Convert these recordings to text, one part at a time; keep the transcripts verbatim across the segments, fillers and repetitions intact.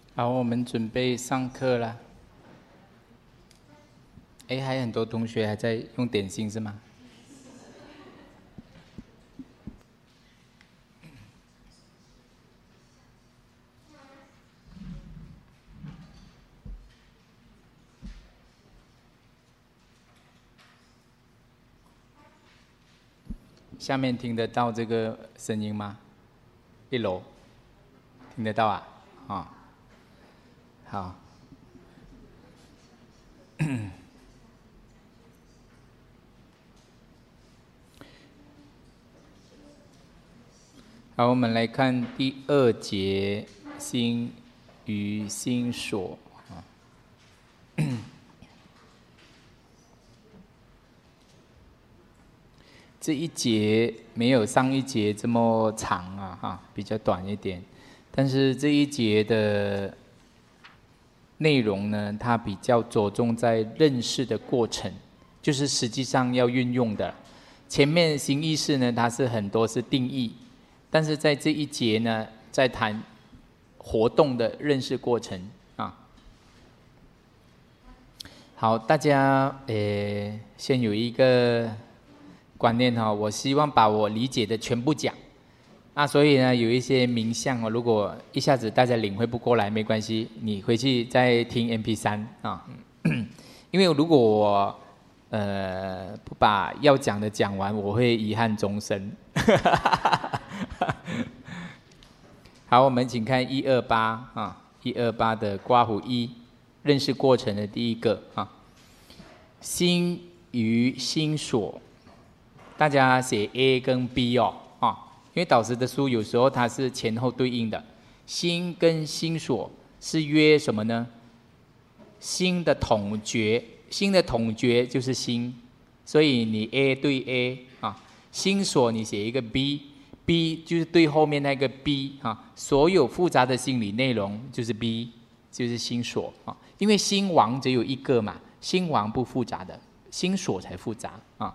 好，我们准备上课了。哎，还有很多同学还在用点心是吗？下面听得到这个声音吗？一楼听得到啊？啊、哦，好。好，我们来看第二节心与心所啊。这一节没有上一节这么长啊，哈，比较短一点。但是这一节的内容呢，它比较着重在认识的过程，就是实际上要运用的。前面心意识呢，它是很多是定义，但是在这一节呢，在谈活动的认识过程啊。好，大家呃，先有一个观念哈，我希望把我理解的全部讲。那所以呢，有一些名相哦，如果一下子大家领会不过来，没关系，你回去再听 M P 三 啊。因为如果我呃不把要讲的讲完，我会遗憾终生。好，我们请看一二八啊，一二八的刮胡一，认识过程的第一个啊，心与心所。大家写 A 跟 B 哦，啊，因为导师的书有时候它是前后对应的。心跟心所是约什么呢？心的统觉，心的统觉就是心，所以你 A 对 A 啊，心所你写一个 B，B 就是对后面那个 B 啊，所有复杂的心理内容就是 B， 就是心所啊，因为心王只有一个嘛，心王不复杂的，心所才复杂啊。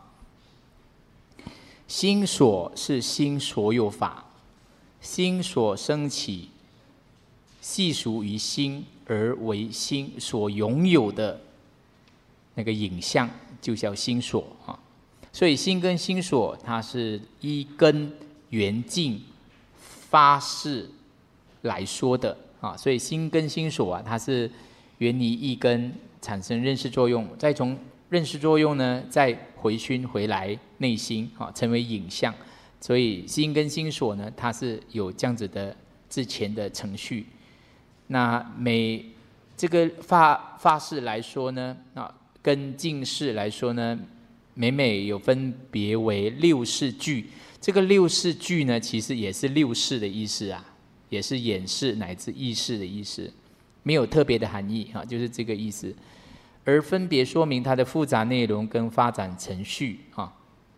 心所是心所有法，心所生起，系属于心而为心所拥有的那个影像，就叫心所啊。所以心跟心所，它是依根缘境发誓来说的啊。所以心跟心所啊，它是缘于一根产生认识作用，再从认识作用呢，再回熏回来内心啊，成为影像。所以心跟心所呢，它是有这样子的之前的程序。那每这个发发誓来说呢，啊，跟净式来说呢，每每有分别为六识句。这个六识句呢，其实也是六识的意思啊，也是眼识乃至意识的意思，没有特别的含义啊，就是这个意思。而分别说明它的复杂内容跟发展程序啊。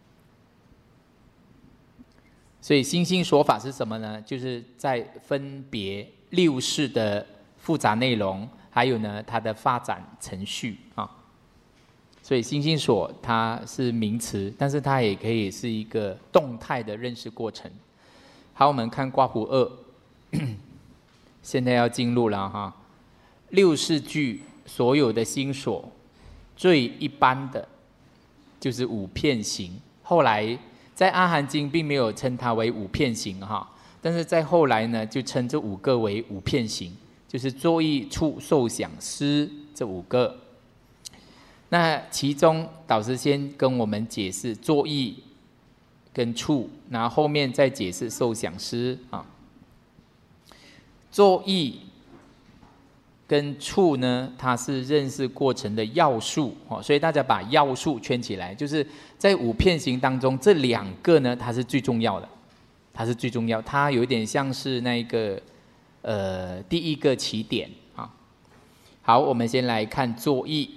所以心心所法是什么呢？就是在分别六识的复杂内容，还有呢它的发展程序啊。所以心心所它是名词，但是它也可以是一个动态的认识过程。好，我们看刮胡二，现在要进入了哈。六识句所有的心所，最一般的就是五片形。后来在阿含经并没有称它为五片形哈，但是在后来呢，就称这五个为五片形，就是作意触受想思这五个。那其中导师先跟我们解释作意跟触，然后后面再解释受想思啊。作意跟触呢，它是认识过程的要素，所以大家把要素圈起来，就是在五片形当中，这两个呢，它是最重要的，它是最重要，它有点像是那个呃第一个起点啊。好，我们先来看作意。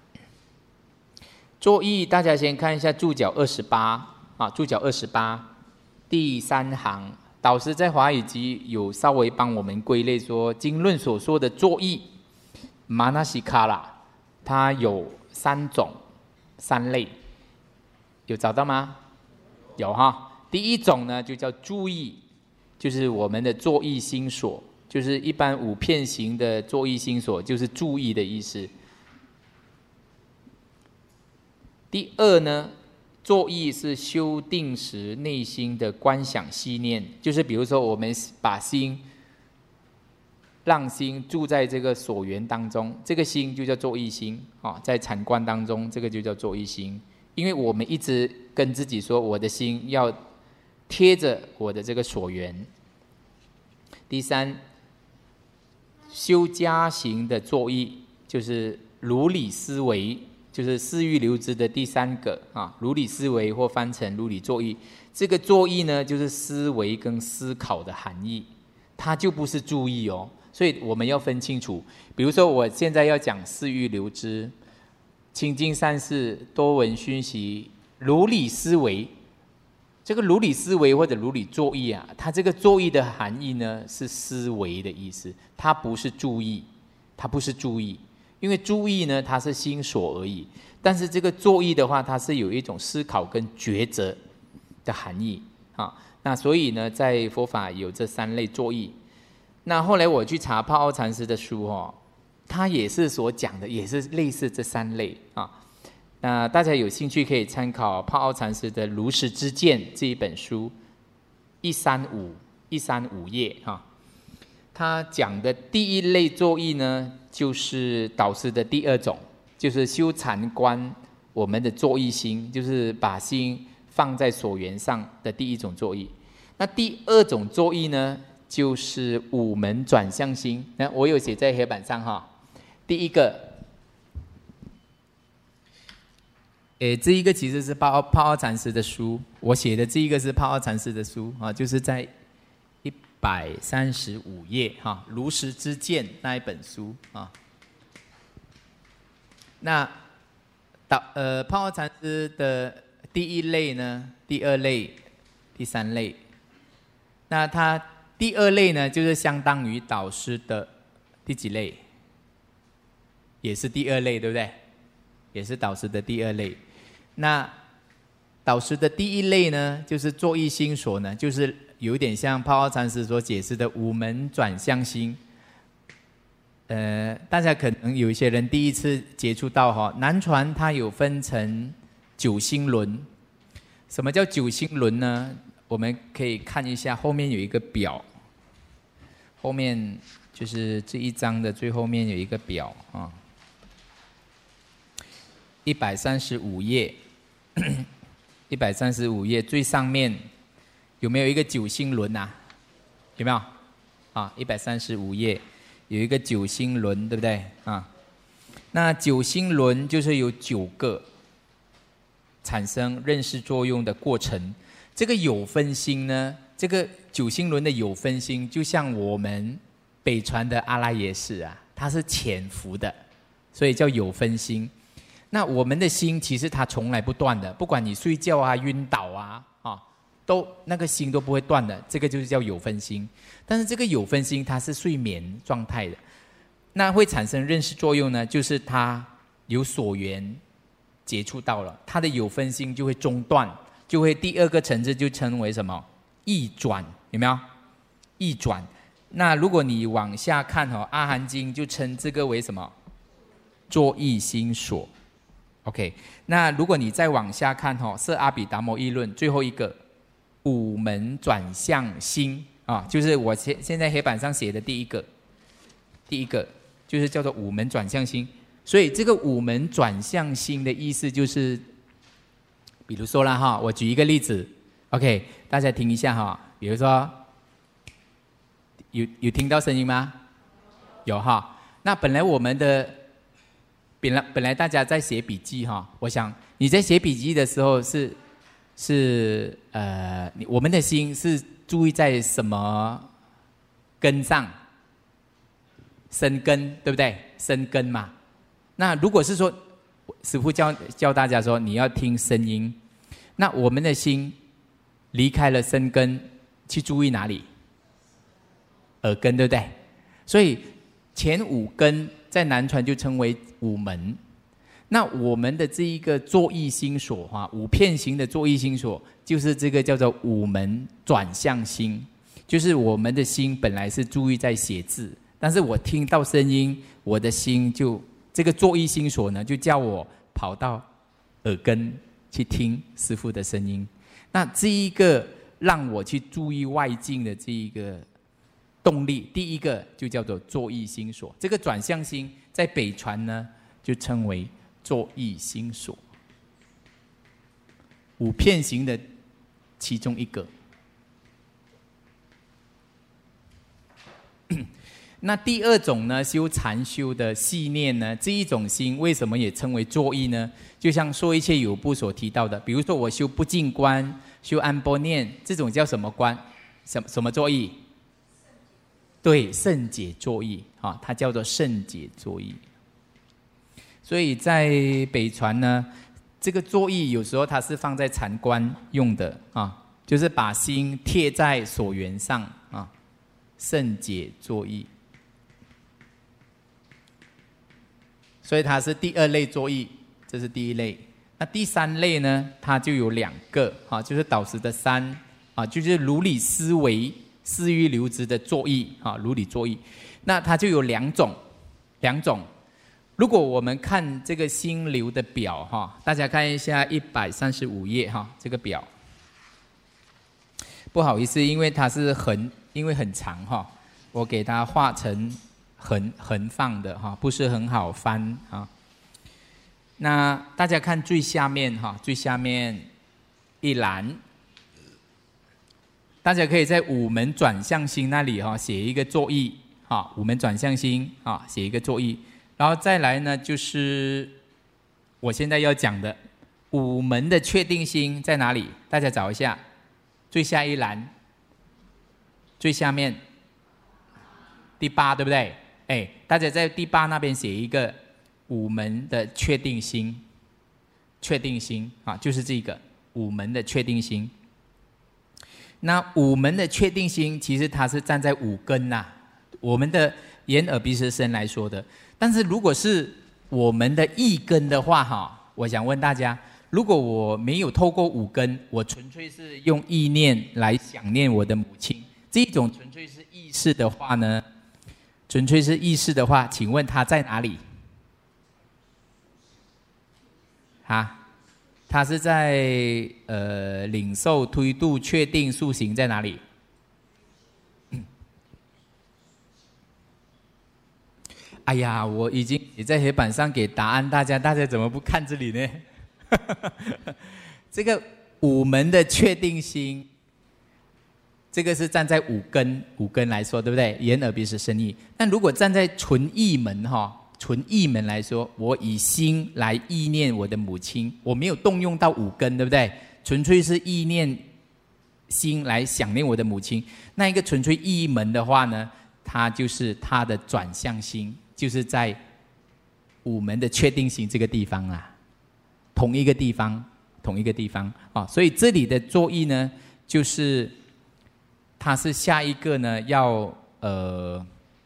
作意，大家先看一下注脚二十八啊，注脚二十八第三行。导师在华语集有稍微帮我们归类说，经论所说的作意 manasikara 它有三种三类，有找到吗？有哈。第一种呢就叫注意，就是我们的作意心所就是一般五片形的作意心所，就是注意的意思。第二呢，作意是修定时内心的观想系念，就是比如说我们把心让心住在这个所缘当中，这个心就叫作意心啊，在禅观当中，这个就叫作意心。因为我们一直跟自己说，我的心要贴着我的这个所缘。第三，修加行的作意，就是如理思维，就是四欲流支的第三个啊，如理思维或翻成如理作意。这个作意呢，就是思维跟思考的含义，它就不是注意哦。所以我们要分清楚，比如说我现在要讲四欲流支、清净善事、多闻熏习、如理思维。这个如理思维或者如理作意啊，它这个作意的含义呢是思维的意思，它不是注意，它不是注意，因为注意呢它是心所而已，但是这个作意的话，它是有一种思考跟抉择的含义啊。那所以呢，在佛法有这三类作意。那后来我去查帕奥禅师的书哦，他也是所讲的，也是类似这三类啊。那大家有兴趣可以参考帕奥禅师的《如实知见》这一本书，一三五一三五页哈。他讲的第一类作意呢，就是导师的第二种，就是修禅观我们的作意心，就是把心放在所缘上的第一种作意。那第二种作意呢，就是五门转向心。那我有写在黑板上哈。第一个，诶，这一个其实是帕奥帕奥禅师的书，我写的这一个是帕奥禅师的书啊，就是在一百三十五页哈，《如实知见》那一本书啊。那导呃帕奥禅师的第一类呢，第二类，第三类，那他第二类呢，就是相当于导师的第几类？也是第二类，对不对？也是导师的第二类。那导师的第一类呢，就是作意心所呢，就是有一点像帕奥禅师所解释的五门转向心。呃，大家可能有一些人第一次接触到哈，南传它有分成九心轮。什么叫九心轮呢？我们可以看一下后面有一个表，后面就是这一章的最后面有一个表啊，一百三十五页，一百三十五页最上面有没有一个九心轮啊？有没有？啊，一百三十五页有一个九心轮，对不对啊？那九心轮就是有九个产生认识作用的过程。这个有分心呢，这个九心轮的有分心，就像我们北传的阿赖耶识啊，它是潜伏的，所以叫有分心。那我们的心其实它从来不断的，不管你睡觉啊、晕倒啊，啊，都那个心都不会断的，这个就是叫有分心。但是这个有分心它是睡眠状态的，那会产生认识作用呢，就是它有所缘接触到了，它的有分心就会中断。就会第二个层次就称为什么？意转，有没有？意转。那如果你往下看哈，《阿含经》就称这个为什么？作意心所。OK， 那如果你再往下看哈，《摄阿毗达摩议论》最后一个五门转向心啊，就是我现现在黑板上写的第一个，第一个就是叫做五门转向心。所以这个五门转向心的意思就是。比如说啦哈，我举一个例子 ，OK， 大家听一下哈。比如说，有有听到声音吗？有哈。那本来我们的，本来本来大家在写笔记哈，我想你在写笔记的时候是是呃，我们的心是注意在什么根上？生根，对不对？生根嘛。那如果是说。师父教教大家说，你要听声音。那我们的心离开了身根，去注意哪里？耳根，对不对？所以前五根在南传就称为五门。那我们的这一个作意心所哈，五片形的作意心所，就是这个叫做五门转向心。 就是我们的心本来是注意在写字，但是我听到声音，我的心就这个作意心所呢，就叫我跑到耳根去听师父的声音。那这一个让我去注意外境的这一个动力，第一个就叫做作意心所。这个转向心在北传呢，就称为作意心所，五片行的其中一个。那第二种呢，修禅修的细念呢，这一种心为什么也称为作意呢？就像说一切有部所提到的，比如说我修不净观、修安般念，这种叫什么观？什么什么作意？对，胜解作意啊，它叫做胜解作意。所以在北传呢，这个作意有时候它是放在禅观用的啊，就是把心贴在所缘上啊，胜解作意。所以它是第二类作意，这是第一类。那第三类呢，它就有两个啊，就是导师的三啊，就是如理思维、思欲流执的作意啊，如理作意。那它就有两种，两种。如果我们看这个心流的表哈，大家看一下一百三十五页哈，这个表。不好意思，因为它是横，因为很长哈，我给它画成横横放的哈，不是很好翻啊。那大家看最下面哈，最下面一栏，大家可以在五门转向心那里哈写一个作意哈，五门转向心啊写一个作意，然后再来呢就是我现在要讲的五门的确定心在哪里？大家找一下，最下一栏，最下面第八对不对？哎，大家在第八那边写一个五门的确定心，确定心啊，就是这个五门的确定心。那五门的确定心，其实它是站在五根呐、啊，我们的眼耳鼻舌身来说的。但是如果是我们的意根的话，哈，我想问大家，如果我没有透过五根，我纯粹是用意念来想念我的母亲，这种纯粹是意识的话呢？纯粹是意识的话，请问它在哪里？啊，它是在呃领受、推度、确定、塑形在哪里？嗯、哎呀，我已经写在黑板上给答案，大家大家怎么不看这里呢？这个五门的确定心。这个是站在五根五根来说，对不对？眼耳鼻舌身意。但如果站在纯意门哈，纯意门来说，我以心来意念我的母亲，我没有动用到五根，对不对？纯粹是意念心来想念我的母亲。那一个纯粹意门的话呢，它就是它的转向心，就是在五门的确定心这个地方啊，同一个地方，同一个地方啊。所以这里的作意呢，就是。它是下一个呢，要呃，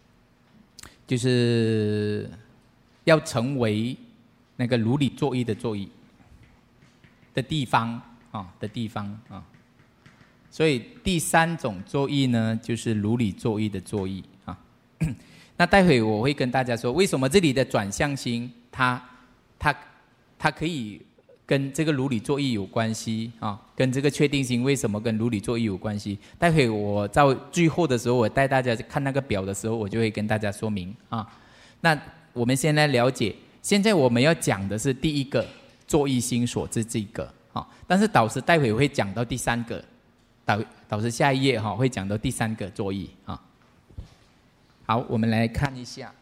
就是要成为那个如理作意的作意的地方啊的地方啊，所以第三种作意呢，就是如理作意的作意啊。那待会我会跟大家说，为什么这里的转向心，它它它可以。跟这个如理作意有关系啊，跟这个确定心为什么跟如理作意有关系？待会我到最后的时候，我带大家看那个表的时候，我就会跟大家说明啊。那我们先来了解，现在我们要讲的是第一个作意心所之这个啊，但是导师待会会讲到第三个，导导师下一页哈会讲到第三个作意啊。好，我们来看一下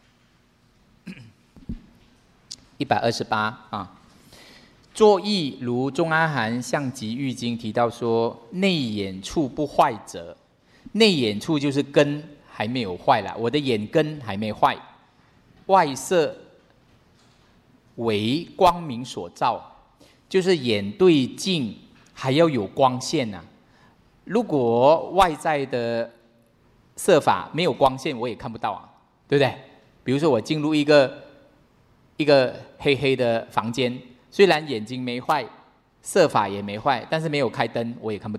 一百二十八啊。作意如中阿含相集喻经提到说，内眼处不坏者，内眼处就是根还没有坏啦，我的眼根还没坏，外色为光明所照，就是眼对镜还要有光线啊。如果外在的色法没有光线，我也看不到啊，对不对？比如说我进入一个一个黑黑的房间。虽然眼睛没坏，色法也没坏，但是没有开灯，我也看不到。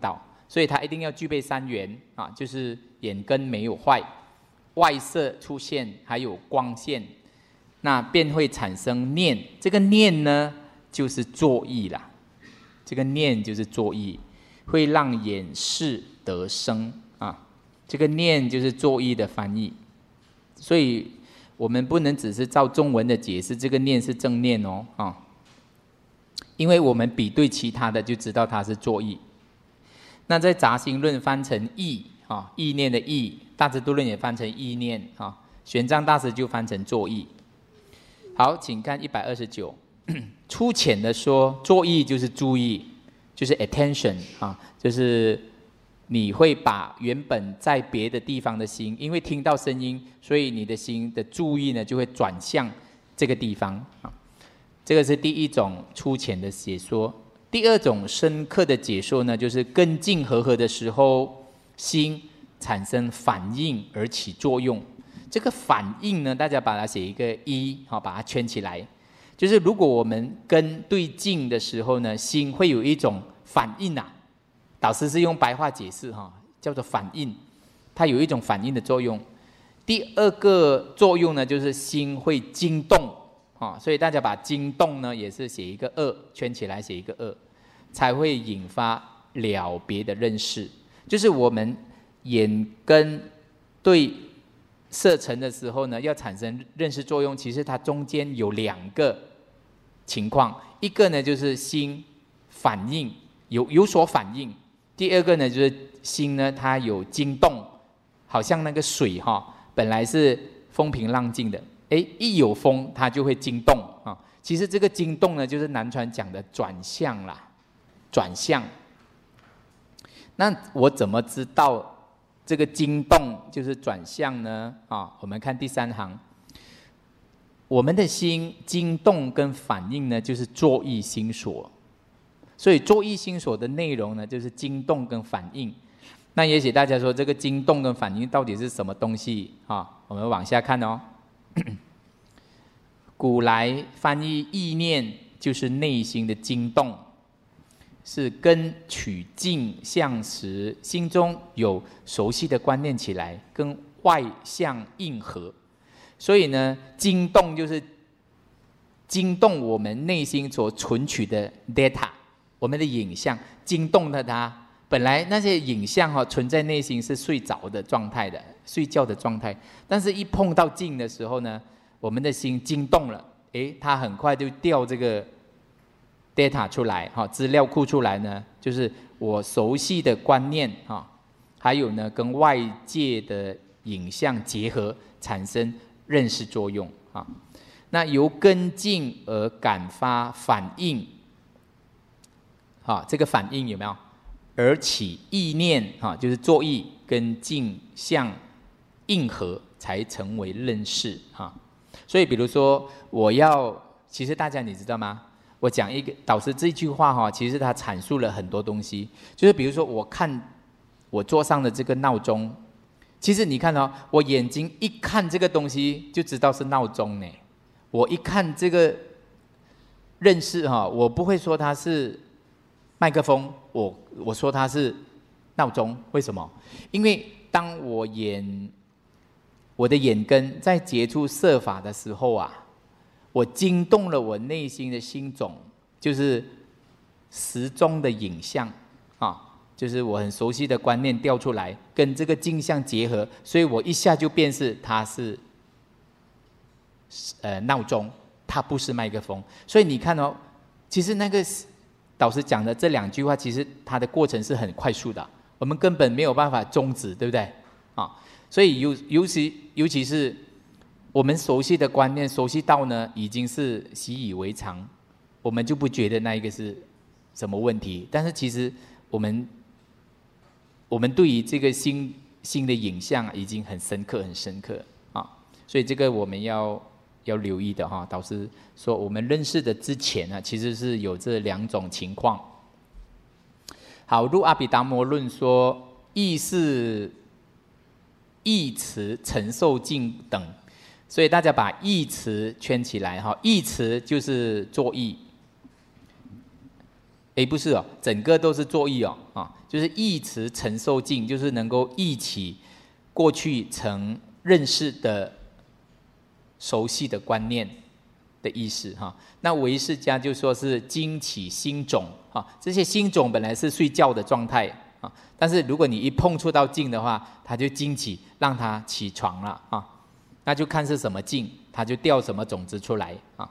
所以它一定要具备三元啊，就是眼根没有坏，外色出现，还有光线，那便会产生念。这个念呢，就是作意啦。这个念就是作意，会让眼视得生啊。这个念就是作意的翻译，所以我们不能只是照中文的解释，这个念是正念哦啊，因为我们比对其他的就知道它是作意。那在杂行论翻成意啊，意念的意，大智度论也翻成意念啊，玄奘大师就翻成作意。好，请看一百二十九。粗浅的说，作意就是注意，就是 attention 啊，就是你会把原本在别的地方的心，因为听到声音，所以你的心的注意呢就会转向这个地方啊。这个是第一种粗浅的解说。第二种深刻的解说呢，就是根境和合的时候，心产生反应而起作用。这个反应呢，大家把它写一个一，好，把它圈起来。就是如果我们根对境的时候呢，心会有一种反应啊。导师是用白话解释哈，叫做反应，它有一种反应的作用。第二个作用呢，就是心会惊动啊，所以大家把惊动呢也是写一个二，圈起来写一个二，才会引发了别的认识。就是我们眼根对色尘的时候呢，要产生认识作用，其实它中间有两个情况，一个呢就是心反应有有所反应。第二个呢，就是心呢，它有惊动，好像那个水哈，本来是风平浪静的，哎，一有风它就会惊动啊。其实这个惊动呢，就是南传讲的转向啦，转向。那我怎么知道这个惊动就是转向呢？啊，我们看第三行，我们的心惊动跟反应呢，就是作意心所。所以作意心所的内容呢，就是惊动跟反应。那也许大家说，这个惊动跟反应到底是什么东西啊？我们往下看哦。古来翻译意念，就是内心的惊动，是根取境相时，心中有熟悉的观念起来，跟外相应合。所以呢，惊动就是惊动我们内心所存取的 data。我们的影像惊动了它，本来那些影像哈、哦、存在内心是睡着的状态的，睡觉的状态，但是一碰到境的时候呢，我们的心惊动了，诶，它很快就调这个 data 出来哈，资料库出来呢，就是我熟悉的观念哈，还有呢跟外界的影像结合，产生认识作用啊。那由根境而感发反应。啊，这个反应有没有？而起意念啊，就是作意跟境相应合，才成为认识啊。所以，比如说，我要，其实大家你知道吗？我讲一个导师这句话哈，其实他阐述了很多东西。就是比如说，我看我桌上的这个闹钟，其实你看哦，我眼睛一看这个东西，就知道是闹钟呢。我一看这个认识哈，我不会说它是麦克风，我我说它是闹钟，为什么？因为当我眼我的眼根在接触色法的时候啊，我惊动了我内心的心种，就是时钟的影像啊，就是我很熟悉的观念调出来，跟这个镜像结合，所以我一下就辨识它是呃闹钟，它不是麦克风。所以你看哦，其实那个导师讲的这两句话，其实它的过程是很快速的，我们根本没有办法终止，对不对？啊，所以尤尤其尤其是我们熟悉的观念，熟悉到呢已经是习以为常，我们就不觉得那一个是什么问题。但是其实我们我们对于这个新新的影像已经很深刻，很深刻啊，所以这个我们要。要留意的哈，导师说我们认识的之前呢，其实是有这两种情况。好，入阿毗达摩论说，意是意词、承受境等，所以大家把意词圈起来哈，意词就是作意， 哎，不是哦，整个都是作意哦，啊，就是忆持承受境，就是能够忆起过去曾认识的、熟悉的观念的意思哈。那唯识家就说是惊起心种啊，这些心种本来是睡觉的状态啊，但是如果你一碰触到境的话，它就惊起，让它起床了啊。那就看是什么境，它就掉什么种子出来啊。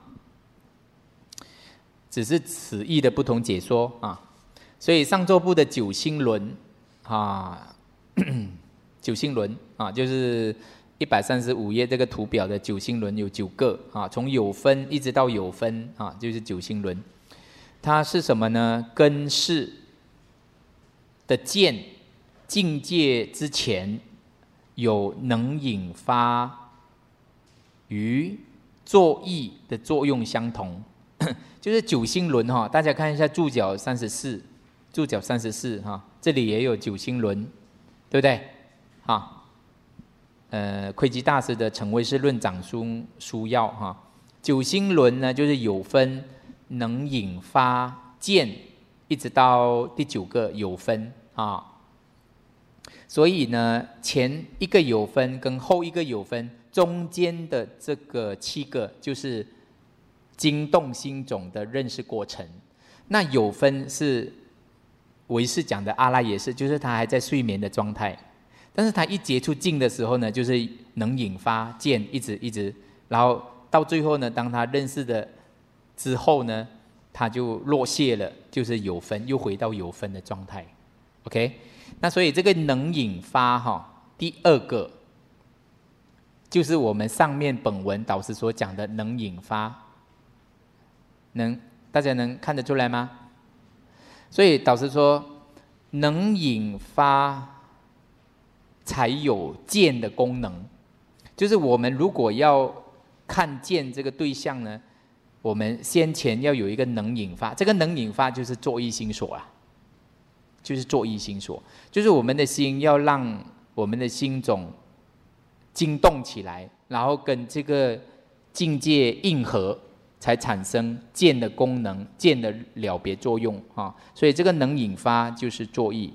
只是此意的不同解说啊，所以上座部的九星轮啊，九星轮啊，就是一百三十五页这个图表的九星轮有九个啊，从有分一直到有分啊，就是九星轮。它是什么呢？根式的见境界之前有能引发与作意的作用相同。就是九星轮哈，大家看一下注脚三十四，注脚三十四哈，这里也有九星轮，对不对？哈，呃，窥基大师的《成唯识论掌书》书要哈，九星轮呢就是有分能引发见，一直到第九个有分啊，所以呢，前一个有分跟后一个有分中间的这个七个就是惊动心种的认识过程。那有分是唯识讲的阿赖耶识，就是他还在睡眠的状态，但是他一接触境的时候呢，就是能引发见，一直一直，然后到最后呢，当他认识的之后呢，他就落谢了，就是有分，又回到有分的状态。OK， 那所以这个能引发哈，第二个就是我们上面本文导师所讲的能引发。能大家能看得出来吗？所以导师说，能引发才有见的功能，就是我们如果要看见这个对象呢，我们先前要有一个能引发，这个能引发就是作意心所啊，就是作意心所，就是我们的心要让我们的心种惊动起来，然后跟这个境界应合，才产生见的功能，见的了别作用啊。所以这个能引发就是作意。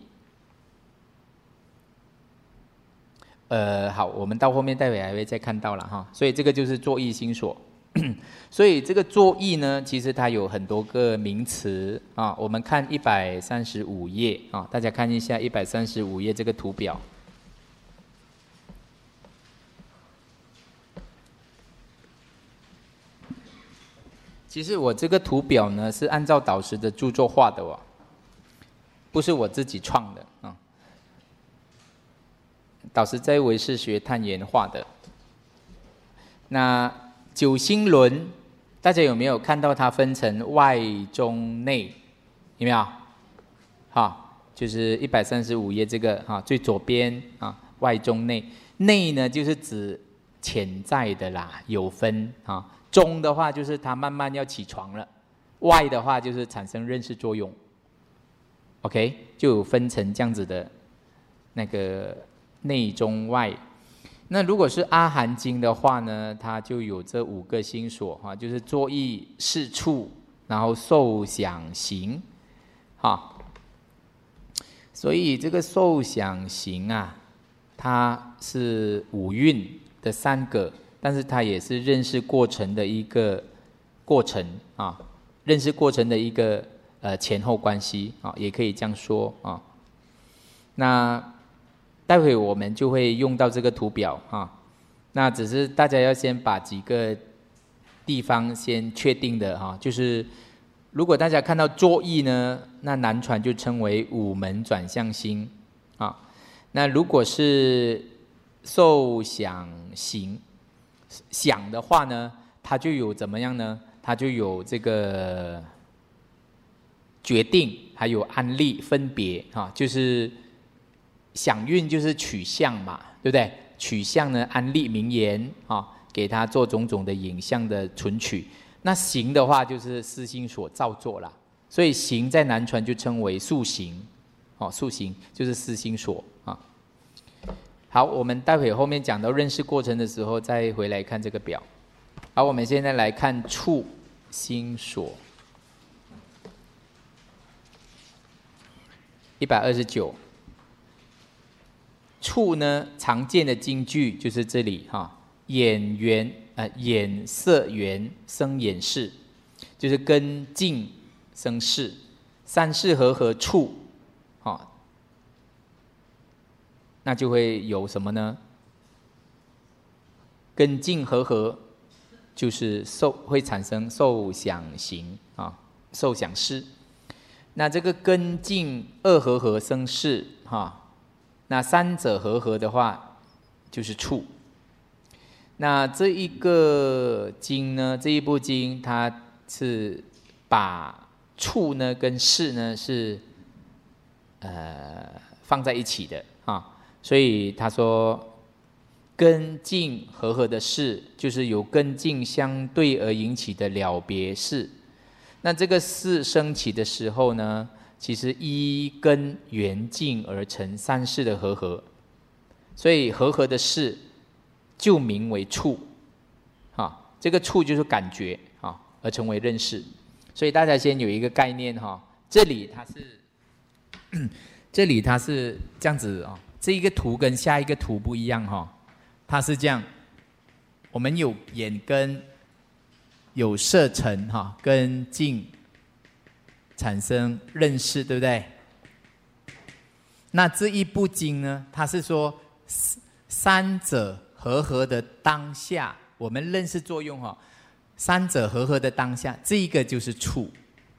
呃，好，我们到后面待会还会再看到了哈。所以这个就是作意心所。所以这个作意呢，其实它有很多个名词啊。我们看一百三十五页啊，大家看一下一百三十五页这个图表。其实我这个图表呢是按照导师的著作画的哦，不是我自己创的啊。导师在唯识学探研画的。那九星轮，大家有没有看到它分成外中内？有没有？好，就是一百三十五页这个哈，最左边啊，外中内。内呢就是指潜在的啦，有分啊。中的话就是它慢慢要起床了，外的话就是产生认识作用。OK， 就有分成这样子的那个内中外。那如果是阿含经的话呢，它就有这五个心所哈，就是作意、事处，然后受想行，哈。所以这个受想行啊，它是五蕴的三个。但是它也是认识过程的一个过程啊，认识过程的一个呃前后关系啊，也可以这样说啊。那待会我们就会用到这个图表啊，那只是大家要先把几个地方先确定的哈，就是如果大家看到作意呢，那南传就称为五门转向心啊。那如果是受想行。想的话呢，它就有怎么样呢？它就有这个决定，还有安立分别啊，就是想运就是取向嘛，对不对？取向呢，安立名言啊，给它做种种的影像的存取。那行的话，就是思心所造作啦。所以行在南传就称为速行，哦，速行就是思心所啊。好，我们待会后面讲到认识过程的时候，再回来看这个表。好，我们现在来看处心所。 一百二十九。处呢，常见的金句就是这里哈，眼缘呃眼色缘生眼识，就是根境生识，三世和合处，啊，那就会有什么呢？根境和合，就是受会产生受想行啊，受想识。那这个根境二和合生识哈。那三者和合的话，就是处。那这一个经呢，这一部经，它是把处呢跟识呢是呃放在一起的啊，所以他说根境和合的识，就是由根境相对而引起的了别识。那这个识升起的时候呢，其实依根缘境而成三世的和合，所以和合的识就名为处，啊，这个处就是感觉啊，而成为认识。所以大家先有一个概念哈，这里它是，这里它是这样子啊，这一个图跟下一个图不一样哈，它是这样，我们有眼根，有色尘哈，根境。产生认识，对不对？那这一部经呢，它是说三者和合的当下，我们认识作用哈，三者和合的当下，这一个就是处。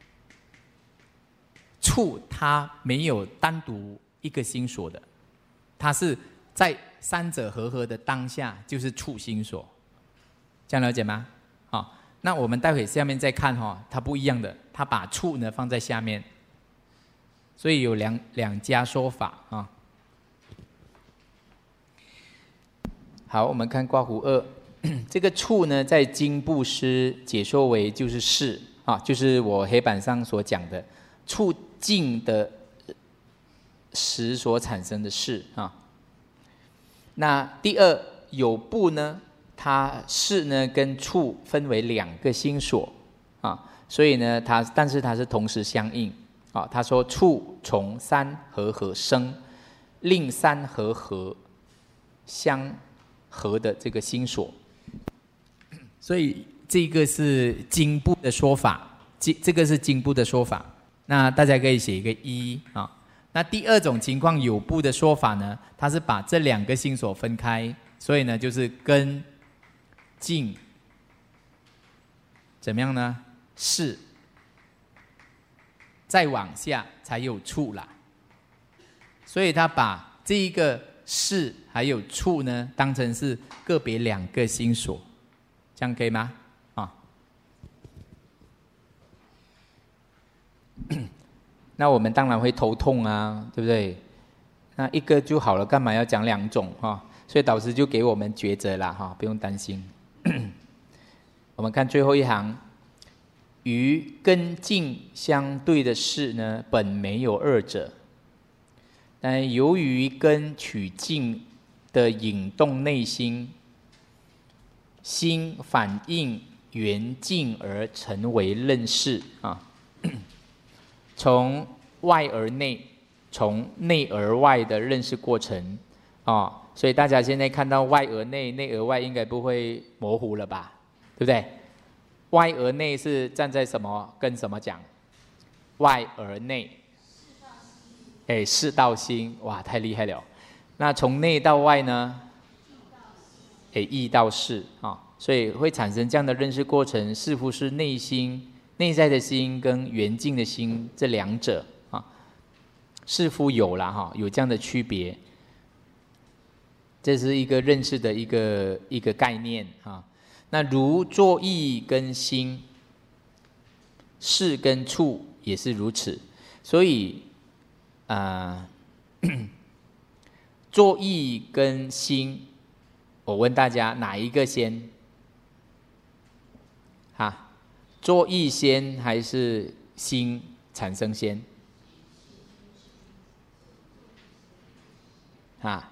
处它没有单独一个心所的，它是在三者和合的当下，就是处心所。这样了解吗？好。那我们待会下面再看哈，它不一样的，它把处呢放在下面，所以有两两家说法啊。好，我们看刮胡二，这个处呢，在经部师解说为就是识啊，就是我黑板上所讲的处境的时所产生的识啊。那第二有部呢？它识呢跟处分为两个心所啊，所以呢它但是它是同时相应啊。他说处从三和合生，令三和合相合的这个心所，所以这个是经部的说法，这这个是经部的说法。那大家可以写一个一啊。那第二种情况有部的说法呢，它是把这两个心所分开，所以呢就是跟境怎么样呢？识，再往下才有处啦。所以他把这一个识还有处呢，当成是个别两个心所，这样可以吗？啊，那我们当然会头痛啊，对不对？那一个就好了，干嘛要讲两种哈？所以导师就给我们抉择啦哈，不用担心。我们看最后一行，与根境相对的识呢，本没有二者，但由于根取境的引动内心，心反应缘境而成为认识啊。从外而内，从内而外的认识过程啊。所以大家现在看到外而内，内而外，应该不会模糊了吧？对不对？外而内是站在什么跟什么讲？外而内，哎，识到心，哇，太厉害了。那从内到外呢？哎，意到识啊，所以会产生这样的认识过程，似乎是内心、内在的心跟缘境的心这两者啊，似乎有了哈，有这样的区别。这是一个认识的一个一个概念啊。那如作意跟心，识跟处也是如此。所以啊、呃，作意跟心，我问大家哪一个先？哈，作意先还是心产生先？啊？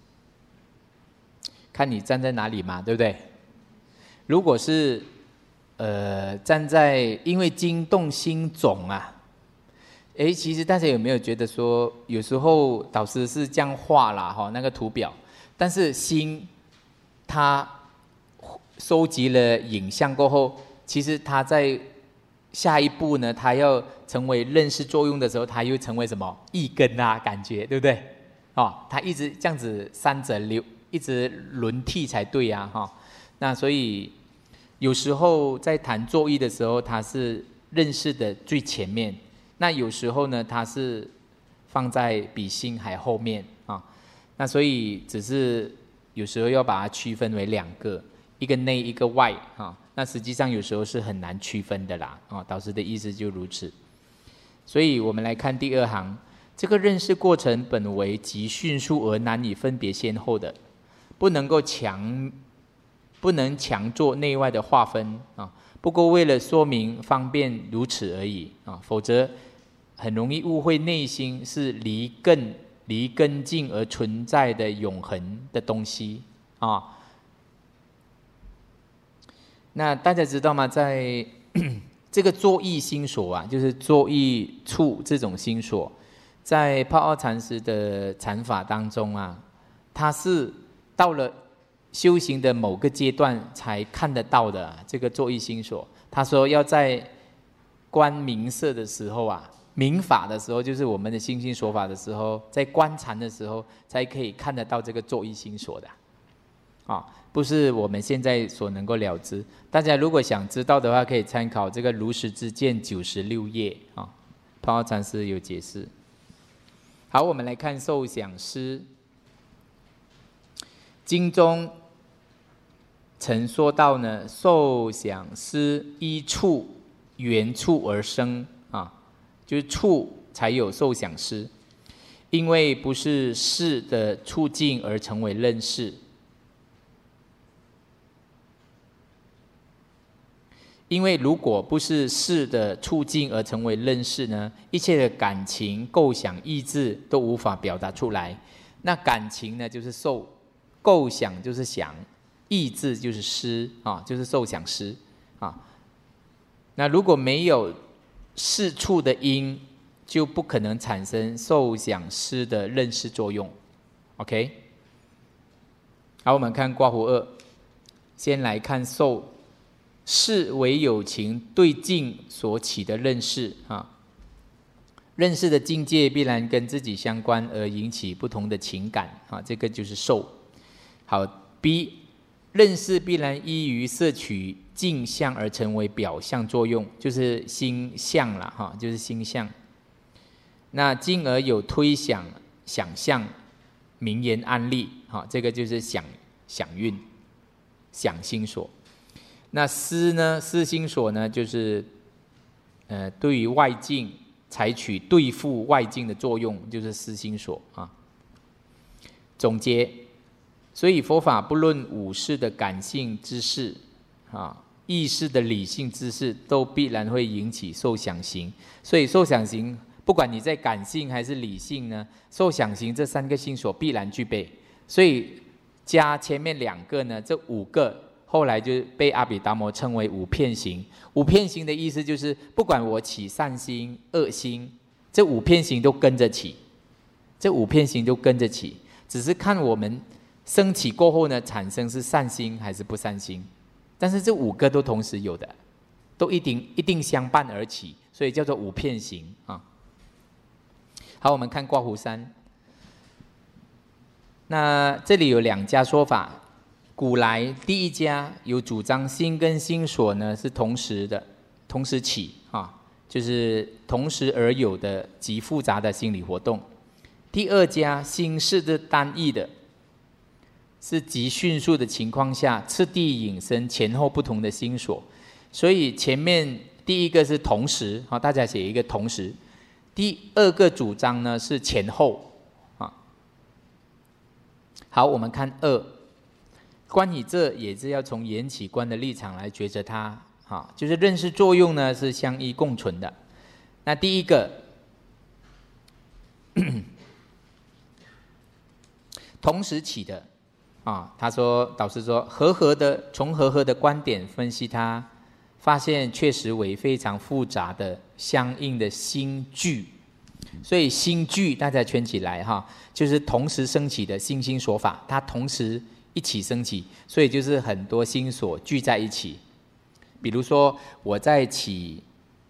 看你站在哪里嘛，对不对？如果是呃，站在因为经动心种啊，哎，其实大家有没有觉得说，有时候导师是这样画啦哈，那个图表，但是心它收集了影像过后，其实它在下一步呢，它要成为认识作用的时候，它又成为什么意根啊？感觉对不对？哦，它一直这样子三者流，一直轮替才对呀、啊，哈、哦。那所以有时候在谈作意的时候，它是认识的最前面；那有时候呢，它是放在比心还后面啊、哦。那所以只是有时候要把它区分为两个，一个内，一个外啊。哦，那实际上有时候是很难区分的啦，啊、哦，导师的意思就如此。所以我们来看第二行，这个认识过程本为极迅速而难以分别先后的，不能够强，不能强做内外的划分啊。不过为了说明方便如此而已啊，否则很容易误会内心是离根离根境而存在的永恒的东西啊。那大家知道吗？在这个作意心所啊，就是作意处这种心所，在泡奥禅师的禅法当中啊，他是到了修行的某个阶段才看得到的、啊、这个作意心所。他说要在观明色的时候啊，明法的时候，就是我们的心性所法的时候，在观禅的时候，才可以看得到这个作意心所的啊。不是我们现在所能够了知。大家如果想知道的话，可以参考这个《如实之见》九十六页啊，泡奥禅师有解释。好，我们来看受想思。经中曾说到呢，受想思依处缘处而生啊，就是处才有受想思，因为不是事的处境而成为认识。因为如果不是事的处境而成为认识呢，一切的感情、构想、意志都无法表达出来。那感情呢，就是受；构想就是想；意志就是思啊，就是受想思啊。那如果没有事处的因，就不可能产生受想思的认识作用。OK， 好，我们看刮胡二，先来看受。是为有情对境所起的认识啊，认识的境界必然跟自己相关，而引起不同的情感啊，这个就是受。好 ，B， 认识必然依于摄取境相而成为表象作用，就是心相啦哈，就是心相。那进而有推想、想象、名言安例，哈，这个就是想想运、想心所。那思呢？思心所呢，就是呃，对于外境采取对付外境的作用，就是思心所啊。总结，所以佛法不论五事的感性之事啊，意识的理性之事，都必然会引起受想行。所以受想行，不管你在感性还是理性呢，受想行这三个心所必然具备。所以加前面两个呢，这五个。后来就被阿毗达摩称为五片行。五片行的意思就是，不管我起善心、恶心，这五片行都跟着起，这五片行都跟着起，只是看我们升起过后呢，产生是善心还是不善心。但是这五个都同时有的，都一定一定相伴而起，所以叫做五片行啊。好，我们看刮胡三。那这里有两家说法。古来第一家有主张心跟心所呢是同时的，同时起啊，就是同时而有的极复杂的心理活动。第二家心是的单一的，是极迅速的情况下次第引申前后不同的心所。所以前面第一个是同时啊，大家写一个同时。第二个主张呢是前后啊。好，我们看二。关于这也是要从缘起观的立场来觉着它，啊，就是认识作用呢是相依共存的。那第一个，同时起的，啊，他说导师说和合的从和合的观点分析它， 发现确实为非常复杂的相应的星聚。所以星聚大家圈起来哈，就是同时升起的星星所法，它同时一起升起，所以就是很多星所聚在一起。比如说我在起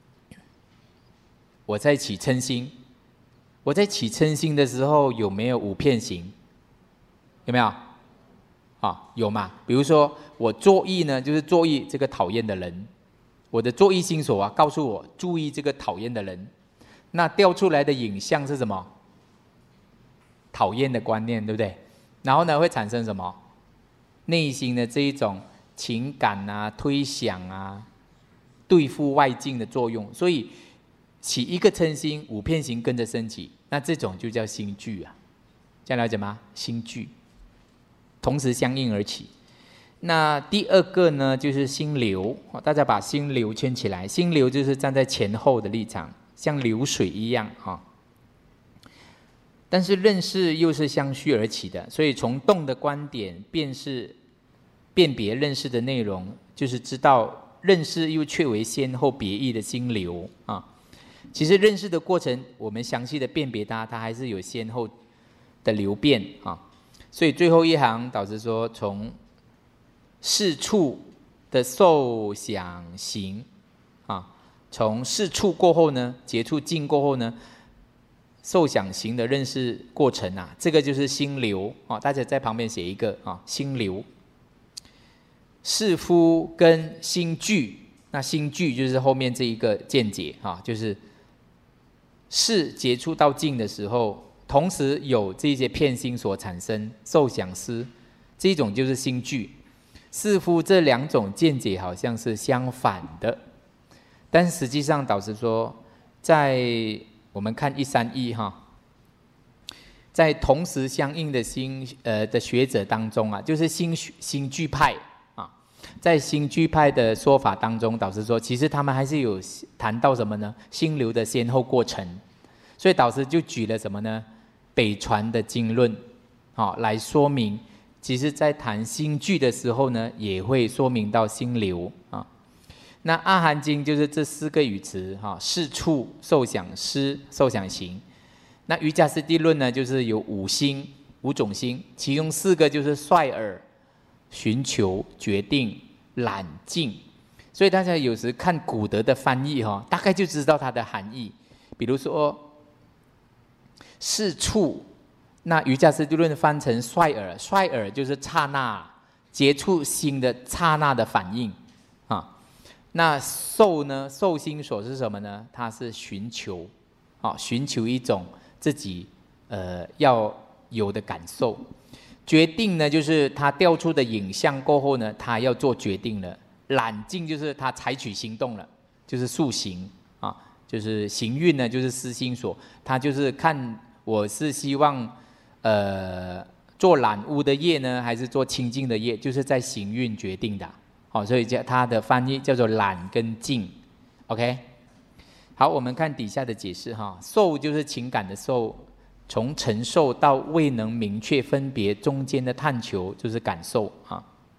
我在起嗔心，我在起嗔心的时候有没有五片行？有没有？啊，有嘛？比如说我作意呢，就是作意这个讨厌的人，我的作意心所啊，告诉我注意这个讨厌的人，那调出来的影像是什么？讨厌的观念，对不对？然后呢，会产生什么？内心的这一种情感啊、推想啊、对付外境的作用，所以起一个嗔心，五片行跟着升起，那这种就叫星聚啊，这样了解吗？星聚。同时相应而起。那第二个呢，就是心流，大家把心流圈起来。心流就是站在前后的立场，像流水一样哈。但是认识又是相续而起的，所以从动的观点辨识、辨别认识的内容，就是知道认识又却为先后别异的心流啊。其实认识的过程，我们详细的辨别它，它还是有先后的流变啊。所以最后一行导师说，从事处的受想行啊，从事处过后呢，接触境过后呢，受想行的认识过程啊，这个就是心流啊。大家在旁边写一个啊，心流。事夫跟心聚，那心聚就是后面这一个见解啊，就是事接触到境的时候。同时有这些片心所产生受想思，这一种就是心聚。似乎这两种见解好像是相反的，但实际上导师说，在我们看一三一哈，在同时相应的心呃的学者当中啊，就是心心聚派啊，在心聚派的说法当中，导师说，其实他们还是有谈到什么呢？心流的先后过程，所以导师就举了什么呢？北传的经论，好来说明，其实在谈心聚的时候呢，也会说明到心流啊。那阿含经就是这四个语词哈，事处、受想思、受想行。那瑜伽师地论呢，就是有五心、五种心，其中四个就是率尔、寻求、决定、懒静。所以大家有时看古德的翻译哈，大概就知道它的含义。比如说。事处，那瑜伽师地论翻成率尔，率尔就是刹那接触心的刹那的反应啊。那受呢，受心所是什么呢？它是寻求，啊，寻求一种自己呃要有的感受。决定呢，就是他调出的影像过后呢，他要做决定了。懒静就是他采取行动了，就是速行啊，就是行运呢，就是思心所，他就是看。我是希望，呃，做染污的业呢，还是做清净的业，就是在行运决定的。好，所以叫它的翻译叫做染跟净 ，OK。好，我们看底下的解释哈，受就是情感的受，从承受到未能明确分别中间的探求，就是感受啊。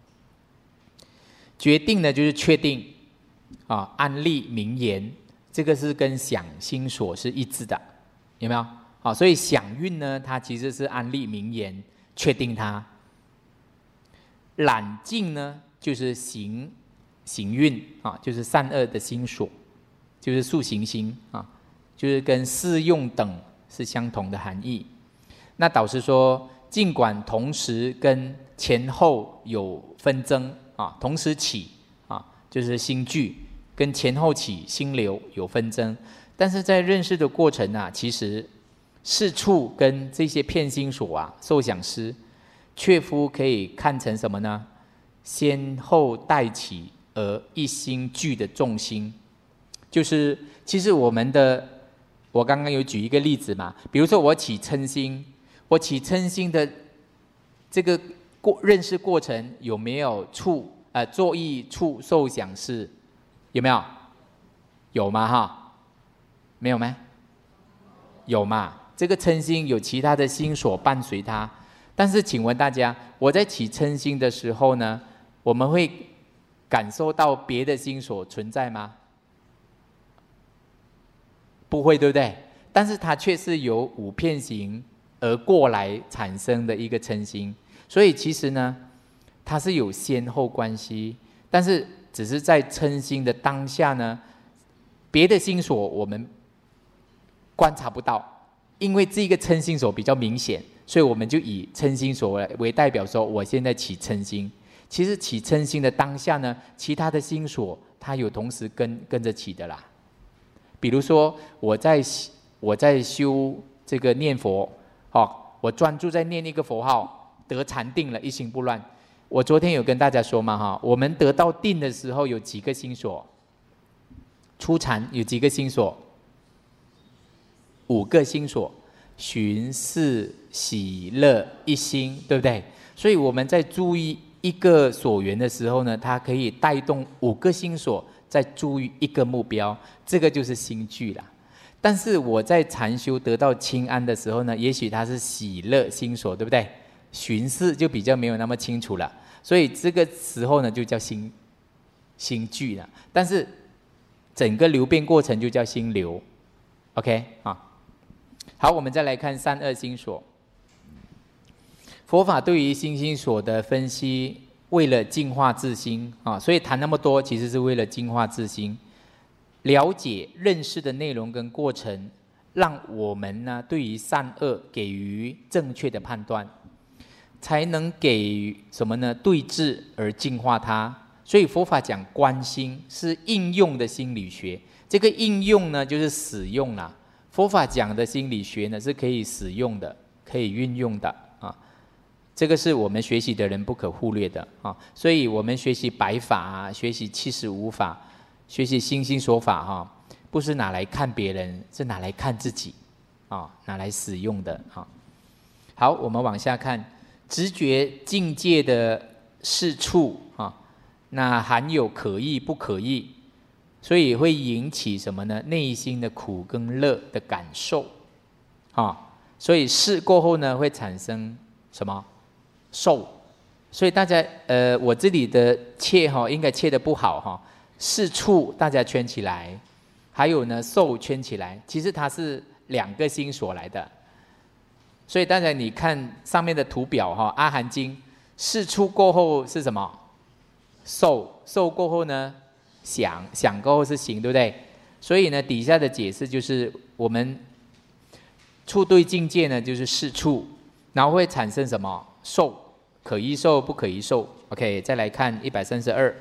决定呢，就是确定啊，安立名言，这个是跟想心所是一致的，有没有？好，所以想运呢，它其实是安立名言，确定它。染净呢，就是行行运啊，就是善恶的心所，就是速行心啊，就是跟适用等是相同的含义。那导师说，尽管同时跟前后有纷争啊，同时起啊，就是心聚，跟前后起心流有纷争，但是在认识的过程啊，其实。事处跟这些片心所啊，受想思，确夫可以看成什么呢？先后带起而一心聚的重心，就是其实我们的，我刚刚有举一个例子嘛，比如说我起嗔心，我起嗔心的这个过认识过程有没有处呃作意处受想思？有没有？有吗？哈，没有吗？有嘛？这个嗔心有其他的心所伴随它，但是请问大家，我在起嗔心的时候呢，我们会感受到别的心所存在吗？不会，对不对？但是它却是由五片行而过来产生的一个嗔心，所以其实呢，它是有先后关系，但是只是在嗔心的当下呢，别的心所我们观察不到，因为这个嗔心所比较明显，所以我们就以嗔心所为代表说，我现在起嗔心。其实起嗔心的当下呢，其他的心所它有同时跟跟着起的啦。比如说我在我在修这个念佛，哦，我专注在念一个佛号，得禅定了，一心不乱。我昨天有跟大家说嘛，哈，我们得到定的时候有几个心所？初禅有几个心所？五个心所，寻视喜乐一心，对不对？所以我们在注意一个所缘的时候呢，它可以带动五个心所在注意一个目标，这个就是心聚啦。但是我在禅修得到清安的时候呢，也许它是喜乐心所，对不对？寻视就比较没有那么清楚了，所以这个时候呢就叫心心聚了。但是整个流变过程就叫心流 ，OK 啊。好，我们再来看三恶心所。佛法对于心心所的分析，为了净化自心啊，所以谈那么多，其实是为了净化自心，了解认识的内容跟过程，让我们呢对于善恶给予正确的判断，才能给予什么呢？对治而净化它。所以佛法讲观心是应用的心理学，这个应用呢就是使用啦。佛法讲的心理学呢是可以使用的，可以运用的啊。这个是我们学习的人不可忽略的啊。所以我们学习百法啊，学习七十五法，学习心心所法哈、啊，不是拿来看别人，是拿来看自己啊，拿来使用的啊。好，我们往下看，直觉境界的事处啊，那含有可意不可意。所以会引起什么呢？内心的苦跟乐的感受，啊，所以事过后呢，会产生什么受？所以大家，呃，我这里的切哈，应该切的不好哈。事处大家圈起来，还有呢受圈起来，其实它是两个心所来的。所以大家你看上面的图表哈，《阿含经》事处过后是什么？受，受过后呢？想，想过后是行，对不对？所以呢，底下的解释就是我们处对境界呢，就是事处，然后会产生什么受，可依受不可依受。OK， 再来看一百三十二，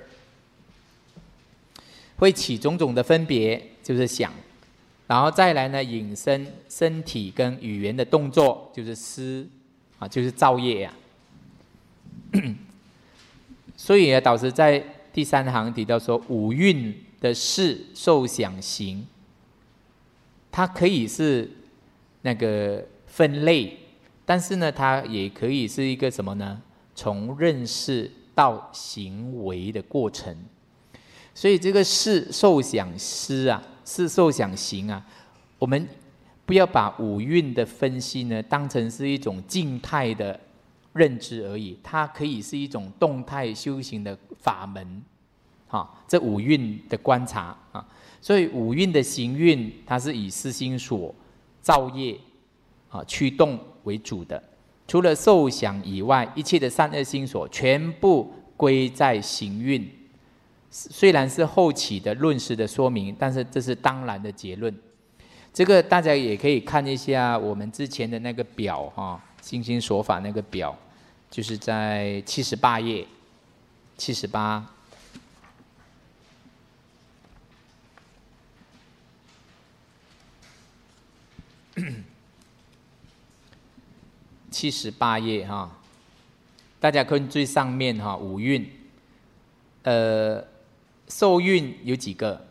会起种种的分别，就是想，然后再来呢，引申身体跟语言的动作，就是思啊，就是造业呀、啊。所以呢，导师在第三行提到说，五蕴的事受想行，它可以是那个分类，但是呢，它也可以是一个什么呢？从认识到行为的过程。所以这个事受想思啊，事受想行啊，我们不要把五蕴的分析呢当成是一种静态的认知而已，它可以是一种动态修行的法门，啊，这五蕴的观察啊，所以五蕴的行蕴，它是以思心所造业啊驱动为主的。除了受想以外，一切的善恶心所全部归在行蕴。虽然是后起的论师的说明，但是这是当然的结论。这个大家也可以看一下我们之前的那个表哈。心心所法那个表，就是在七十八页，七十八，七十八页哈，大家看最上面哈，五蕴，呃，受蕴有几个？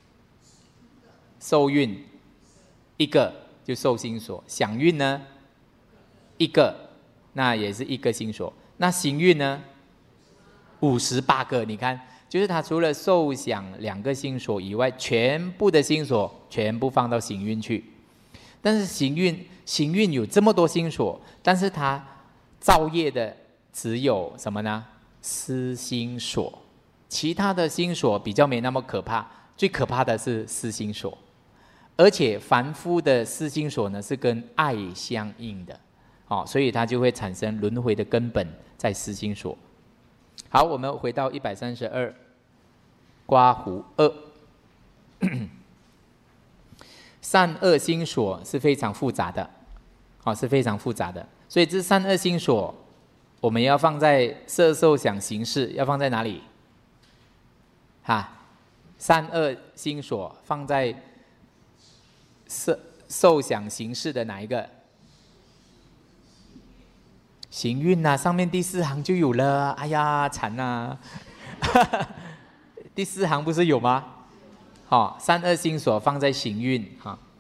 受蕴一个就受心所，想蕴呢？一个，那也是一个心所。那行蕴呢？五十八个。你看，就是它除了受想两个心所以外，全部的心所全部放到行蕴去。但是行蕴，行蕴有这么多心所，但是它造业的只有什么呢？思心所。 其他的心所比较没那么可怕，最可怕的是思心所。而且凡夫的思心所呢，是跟爱相应的，哦，所以它就会产生轮回的根本在思心所。好，我们回到一百三十二，刮胡二，善恶心所是非常复杂的，哦，是非常复杂的。所以这善恶心所，我们要放在色受想行识，要放在哪里？哈，善恶心所放在色受想行识的哪一个？行运啊，上面第四行就有了。哎呀，惨啊！第四行不是有吗？好、哦，善恶心所放在行运哈、哦，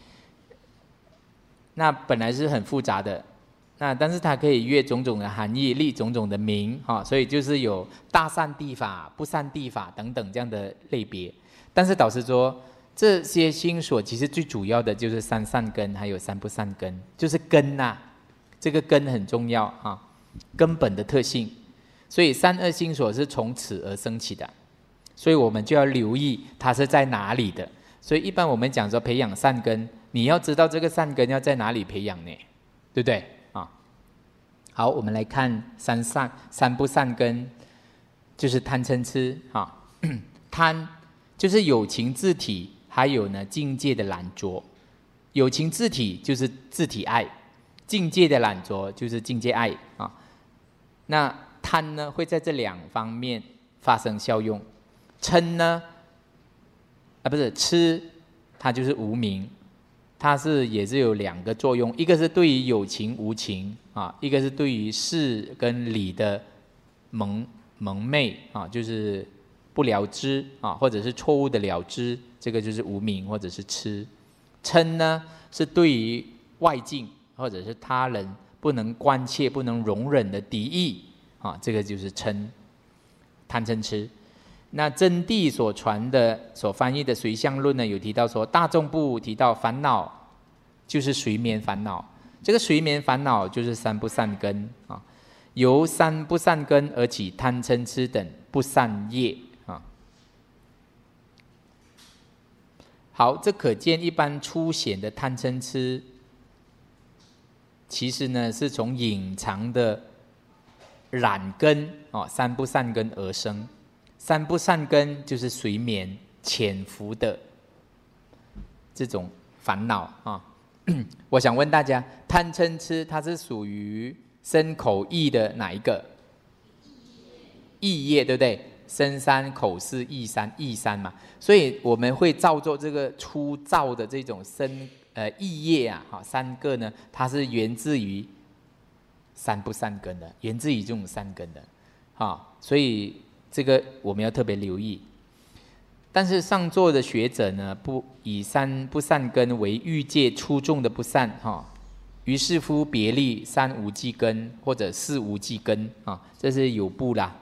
那本来是很复杂的，那但是它可以悦种种的含义，立种种的名哈、哦，所以就是有大善地法、不善地法等等这样的类别。但是导师说，这些心所其实最主要的就是三善根，还有三不善根，就是根呐、啊，这个根很重要啊，根本的特性。所以三恶心所是从此而生起的，所以我们就要留意它是在哪里的。所以一般我们讲说培养善根，你要知道这个善根要在哪里培养呢，对不对啊？好，我们来看三善三不善根，就是贪嗔痴啊。贪就是有情自体，还有呢境界的懒着。有情自体就是自体爱，境界的懒着就是境界爱啊。那贪呢会在这两方面发生效用，嗔呢啊不是痴，它就是无明，它是也是有两个作用，一个是对于有情无情啊，一个是对于事跟理的蒙蒙昧啊，就是不了知啊，或者是错误的了知，这个就是无明或者是痴。嗔呢是对于外境或者是他人不能关切、不能容忍的敌意啊，这个就是嗔，贪嗔痴。那真谛所传的、所翻译的《随相论》呢，有提到说，大众部提到烦恼就是随眠烦恼，这个随眠烦恼就是三不善根啊，由三不善根而起贪嗔痴等不善业啊。好，这可见一般粗显的贪嗔痴，其实呢是从隐藏的染根哦，三不善根而生。三不善根就是随眠潜伏的这种烦恼啊。我想问大家，贪嗔痴它是属于身口意的哪一个？意业，对不对？身三口四意三，意三嘛，所以我们会造作这个粗糙的这种身呃意业啊，哈，三个呢，它是源自于三不善根的，源自于这种善根的，啊，所以这个我们要特别留意。但是上座的学者呢，不以三不善根为欲界出众的不善，哈，于是乎别立三无记根或者四无记根啊，这是有部啦。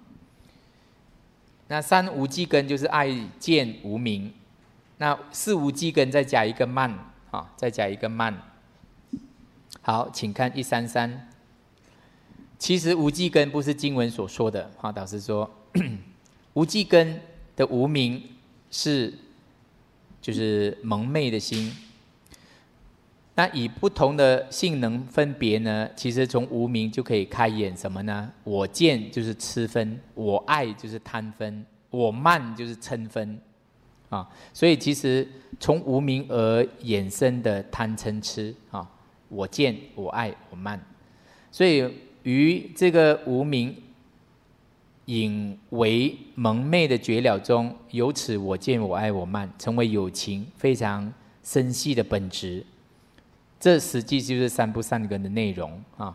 那三无记根就是爱见无明，那四无记根再加一个慢啊，再加一个慢。好，请看一三三。其实无记根不是经文所说的，哈，导师说，无记根的无明是就是蒙昧的心。那以不同的性能分别呢，其实从无明就可以开眼什么呢？我见就是痴分，我爱就是贪分，我慢就是嗔分，啊，所以其实从无明而衍生的贪嗔痴啊，我见、我爱、我慢，所以于这个无明引为蒙昧的觉了中，由此我见、我爱、我慢，成为有情非常深细的本质。这实际就是三不善根的内容啊。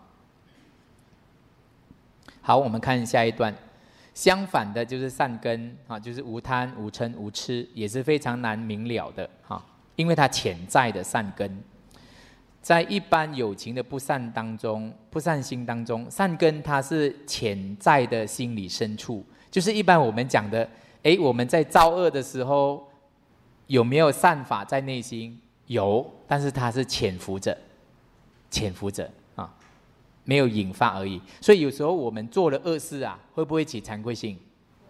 好，我们看下一段。相反的就是善根啊，就是无贪、无嗔、无痴，也是非常难明了的啊，因为它潜在的善根，在一般有情的不善当中、不善心当中，善根它是潜在的心理深处，就是一般我们讲的，哎，我们在造恶的时候有没有善法在内心？有，但是它是潜伏着，潜伏着啊，没有引发而已。所以有时候我们做了恶事啊，会不会起惭愧心？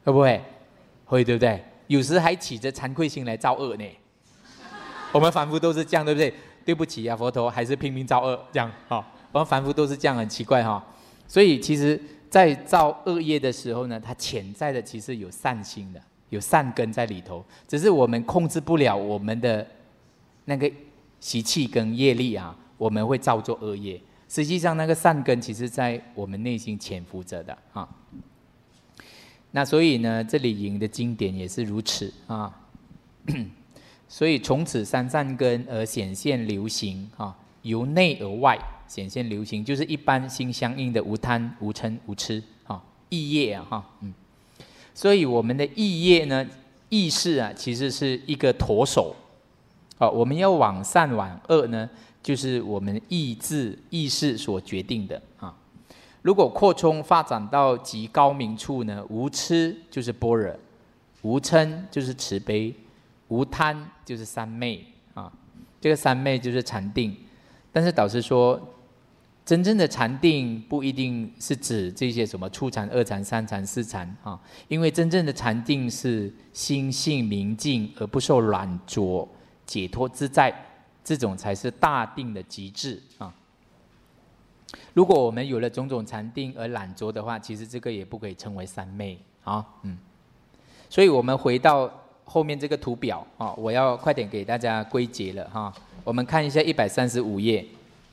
会不会？会，对不对？有时还起着惭愧心来造恶呢。我们凡夫都是这样，对不对？对不起啊，佛陀，还是拼命造恶这样哈、哦。我们凡夫都是这样，很奇怪哈、哦。所以其实，在造恶业的时候呢，它潜在的其实有善心的，有善根在里头，只是我们控制不了我们的那个习气跟业力啊，我们会造作恶业。实际上，那个善根其实在我们内心潜伏着的啊。那所以呢，这里引的经典也是如此啊。所以从此三善根而显现流行啊，由内而外显现流行，就是一般心相应的无贪、无嗔、无痴啊，意业啊哈，嗯。所以我们的意业呢，意识啊，其实是一个舵手，啊，我们要往善往恶呢，就是我们意志意识所决定的啊。如果扩充发展到极高明处呢，无痴就是般若，无嗔就是慈悲，无贪就是三昧啊。这个三昧就是禅定，但是导师说，真正的禅定不一定是指这些什么初禅、二禅、三禅、四禅啊，因为真正的禅定是心性明净而不受染着，解脱自在，这种才是大定的极致啊。如果我们有了种种禅定而染着的话，其实这个也不可以称为三昧啊。嗯，所以我们回到后面这个图表啊，我要快点给大家归结了哈。我们看一下一百三十五页。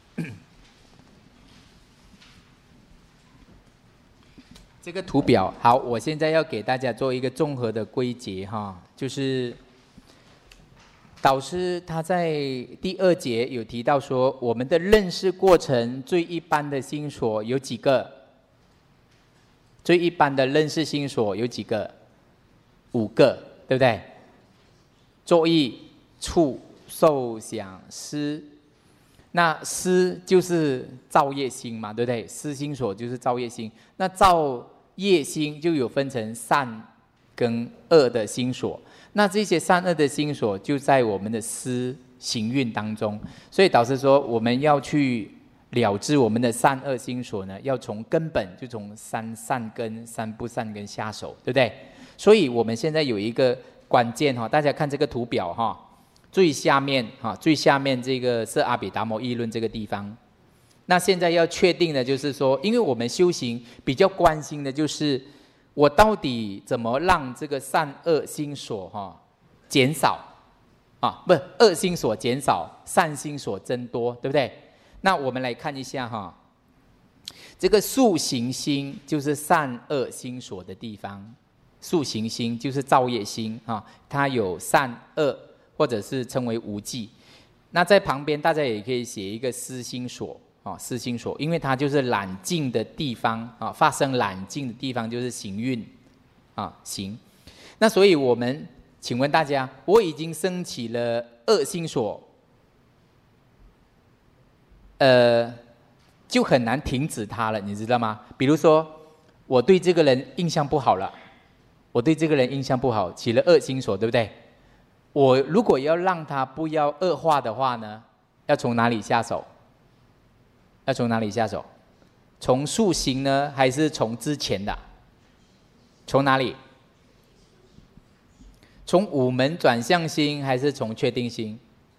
这个图表好，我现在要给大家做一个综合的归结哈，就是导师他在第二节有提到说，我们的认识过程最一般的心所有几个？最一般的认识心所有几个？五个，对不对？作意、触、受、想、思。那思就是造业心嘛，对不对？思心所就是造业心。那造业心就有分成善跟恶的心所。那这些善恶的心所就在我们的思行运当中。所以导师说，我们要去了知我们的善恶心所呢，要从根本，就从三善根、三不善根下手，对不对？所以我们现在有一个关键哈，大家看这个图表哈。最下面哈，最下面这个是阿毗达摩议论这个地方。那现在要确定的就是说，因为我们修行比较关心的就是我到底怎么让这个善恶心所哈减少啊，不，恶心所减少，善心所增多，对不对？那我们来看一下哈，这个速行心就是善恶心所的地方，速行心就是造业心啊，它有善恶。或者是称为无记，那在旁边大家也可以写一个思心所啊，思心所，因为它就是染净的地方啊，发生染净的地方就是行运啊行。那所以我们请问大家，我已经升起了恶心所，呃，就很难停止它了，你知道吗？比如说，我对这个人印象不好了，我对这个人印象不好，起了恶心所，对不对？我如果要让他不要恶化的话呢，要从哪里下手？要从哪里下手？从速行呢，还是从之前的？从哪里？从五门转向心，还是从确定心？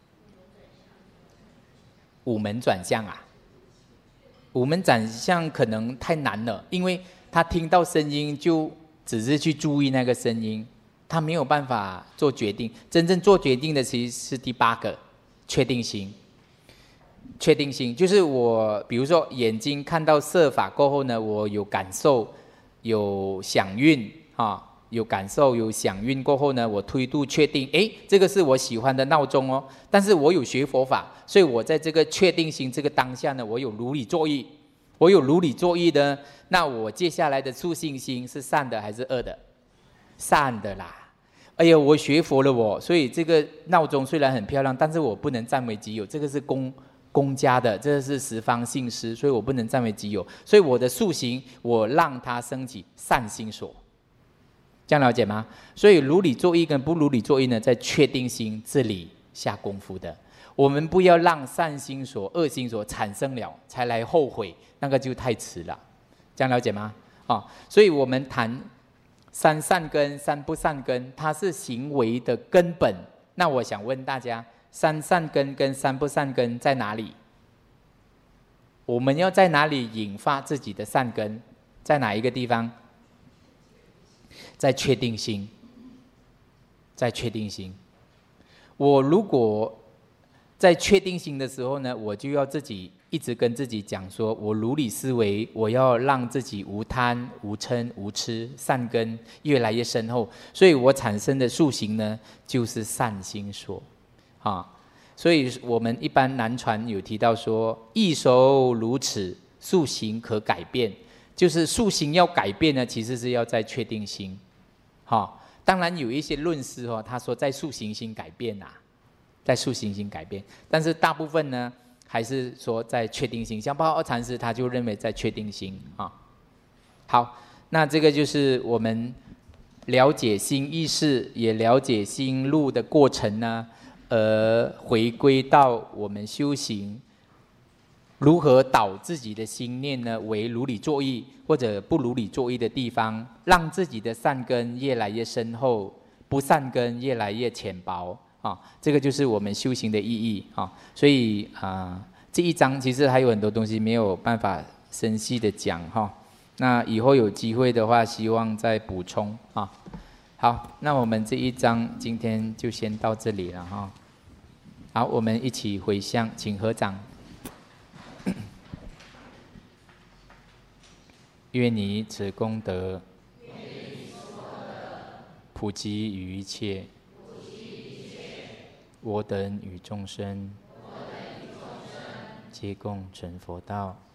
五门转向啊？五门转向可能太难了，因为他听到声音就只是去注意那个声音。他没有办法做决定，真正做决定的其实是第八个，确定心。确定心就是我，比如说眼睛看到色法过后呢，我有感受，有想运啊，有感受，有想运过后呢，我推度确定，哎，这个是我喜欢的闹钟哦。但是我有学佛法，所以我在这个确定心这个当下呢，我有如理作意，我有如理作意的，那我接下来的初信心是善的还是恶的？善的啦。哎呀，我学佛了我，所以这个闹钟虽然很漂亮，但是我不能占为己有，这个是公公家的，这是十方信施，所以我不能占为己有。所以我的素行，我让它升起善心所，这样了解吗？所以如理作意跟不如理作意呢，在确定心这里下功夫的。我们不要让善心所、恶心所产生了，才来后悔，那个就太迟了，这样了解吗？啊，所以我们谈三善根、三不善根，它是行为的根本。那我想问大家，三善根跟三不善根在哪里？我们要在哪里引发自己的善根？在哪一个地方？在确定心，在确定心。我如果在确定心的时候呢，我就要自己一直跟自己讲说，我如理思维，我要让自己无贪、无嗔、无痴，善根越来越深厚。所以我产生的塑形呢，就是善心所，啊。所以我们一般南传有提到说，易熟如此，塑形可改变。就是塑形要改变呢，其实是要在确定心，好。当然有一些论师哦，他说在塑形心改变啊，在塑形心改变，但是大部分呢，还是说在确定心。像包括二禅师，他就认为在确定心啊。好，那这个就是我们了解心意识，也了解心路的过程呢，而回归到我们修行如何导自己的心念呢，为如理作意或者不如理作意的地方，让自己的善根越来越深厚，不善根越来越浅薄啊。这个就是我们修行的意义啊。所以啊、呃，这一章其实还有很多东西没有办法深细的讲哈。那以后有机会的话，希望再补充啊。好，那我们这一章今天就先到这里了哈。好，我们一起回向，请合掌。愿你此功德普及于一切，我等与众生皆共成佛道。